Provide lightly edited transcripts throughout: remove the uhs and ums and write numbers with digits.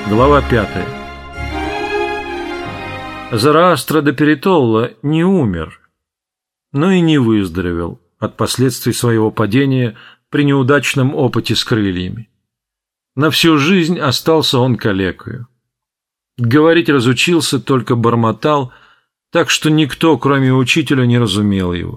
Глава 5. Зороастро де Перетолло не умер, но и не выздоровел от последствий своего падения при неудачном опыте с крыльями. На всю жизнь остался он калекою. Говорить разучился, только бормотал, так что никто, кроме учителя, не разумел его.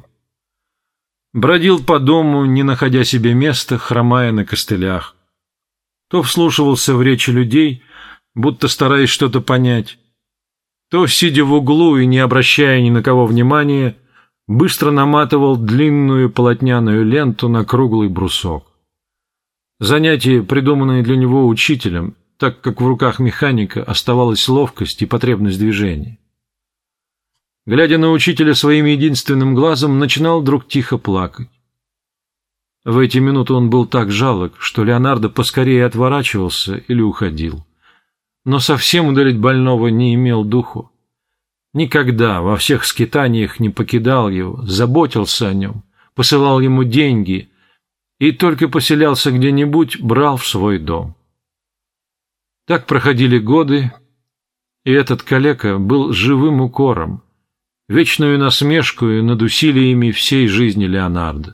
Бродил по дому, не находя себе места, хромая на костылях. То вслушивался в речи людей, будто стараясь что-то понять, то, сидя в углу и не обращая ни на кого внимания, быстро наматывал длинную полотняную ленту на круглый брусок. Занятие, придуманное для него учителем, так как в руках механика оставалась ловкость и потребность движения. Глядя на учителя своим единственным глазом, начинал вдруг тихо плакать. В эти минуты он был так жалок, что Леонардо поскорее отворачивался или уходил. Но совсем удалить больного не имел духу. Никогда во всех скитаниях не покидал его, заботился о нем, посылал ему деньги и только поселялся где-нибудь, брал в свой дом. Так проходили годы, и этот калека был живым укором, вечную насмешкою над усилиями всей жизни Леонардо.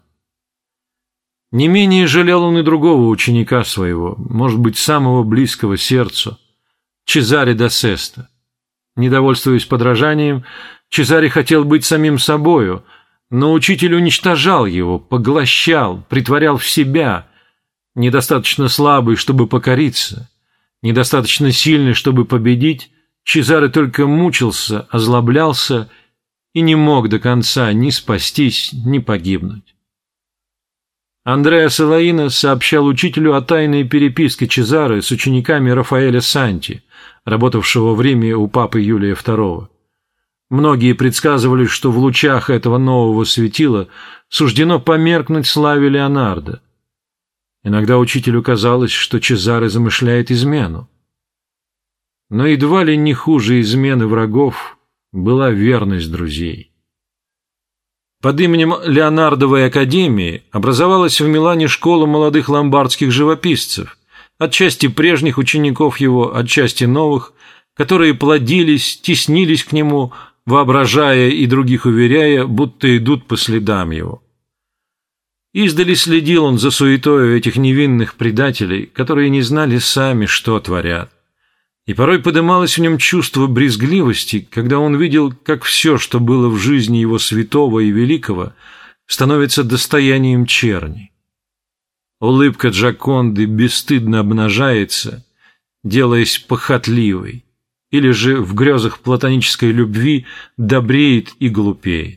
Не менее жалел он и другого ученика своего, может быть, самого близкого сердцу, Чезаре да Сеста. Недовольствуясь подражанием, Чезаре хотел быть самим собою, но учитель уничтожал его, поглощал, притворял в себя, недостаточно слабый, чтобы покориться, недостаточно сильный, чтобы победить. Чезаре только мучился, озлоблялся и не мог до конца ни спастись, ни погибнуть. Андреа Салаино сообщал учителю о тайной переписке Чезаре с учениками Рафаэля Санти, работавшего в Риме у папы Юлия II. Многие предсказывали, что в лучах этого нового светила суждено померкнуть славе Леонардо. Иногда учителю казалось, что Чезаре замышляет измену. Но едва ли не хуже измены врагов была верность друзей. Под именем Леонардовой академии образовалась в Милане школа молодых ломбардских живописцев, отчасти прежних учеников его, отчасти новых, которые плодились, теснились к нему, воображая и других уверяя, будто идут по следам его. Издали следил он за суетою этих невинных предателей, которые не знали сами, что творят. И порой подымалось в нем чувство брезгливости, когда он видел, как все, что было в жизни его святого и великого, становится достоянием черни. Улыбка Джоконды бесстыдно обнажается, делаясь похотливой, или же в грезах платонической любви добреет и глупеет.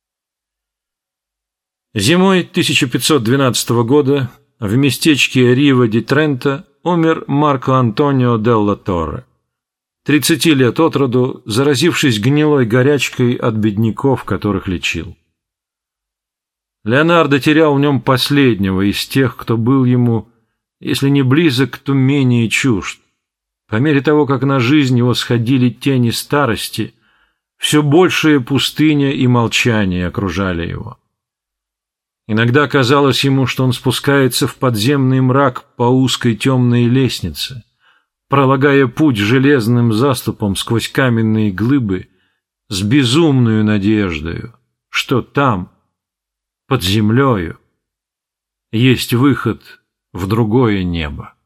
Зимой 1512 года в местечке Рива-ди-Тренто умер Марко Антонио делла Торре, 30 лет от роду, заразившись гнилой горячкой от бедняков, которых лечил. Леонардо терял в нем последнего из тех, кто был ему, если не близок, то менее чужд. По мере того, как на жизнь его сходили тени старости, все большая пустыня и молчание окружали его. Иногда казалось ему, что он спускается в подземный мрак по узкой темной лестнице, пролагая путь железным заступом сквозь каменные глыбы с безумною надеждою, что там, под землею, есть выход в другое небо.